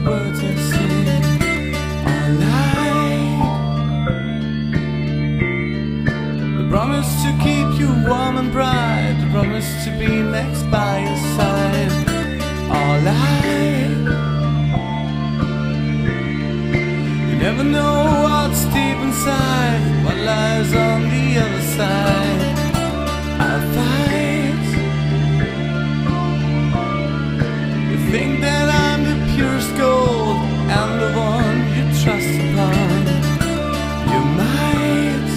words I sing all night. The promise to keep you warm and bright, the promise to be next by your side all night. You never know what's deep inside, what lies on the other side. I'll fight. You think that I'm the purest gold and the one you trust upon. You might.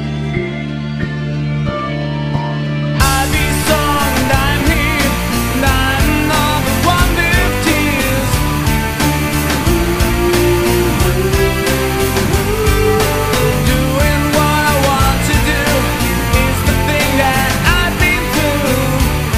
I'll be strong and I'm here, and I'm not the one with tears. Doing what I want to do is the thing that I've been through.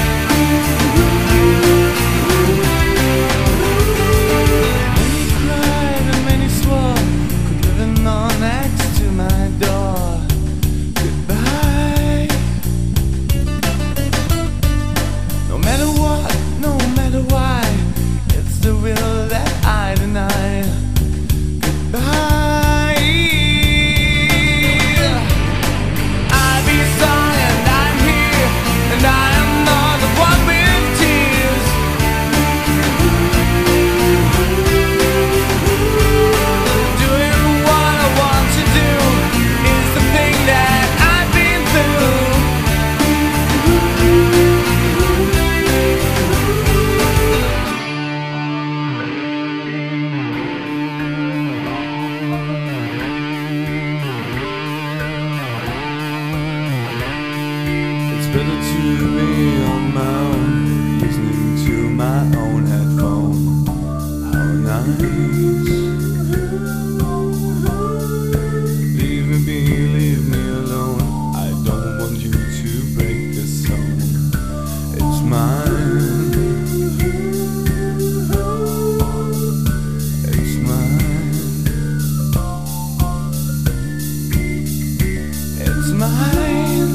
Many cried and many swore, could living on next to my door. Goodbye. No matter what, no matter why, it's the will that I deny. Goodbye. I'll be strong and I'm here, and I am not the one with tears. Doing what I want to do is the thing that I've been through. It's better to be on my own, listening to my own headphone. How nice. Leave me alone. I don't want you to break this song. It's mine. It's mine. It's mine.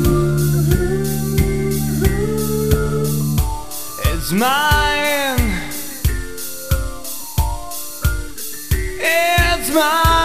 It's mine. It's mine.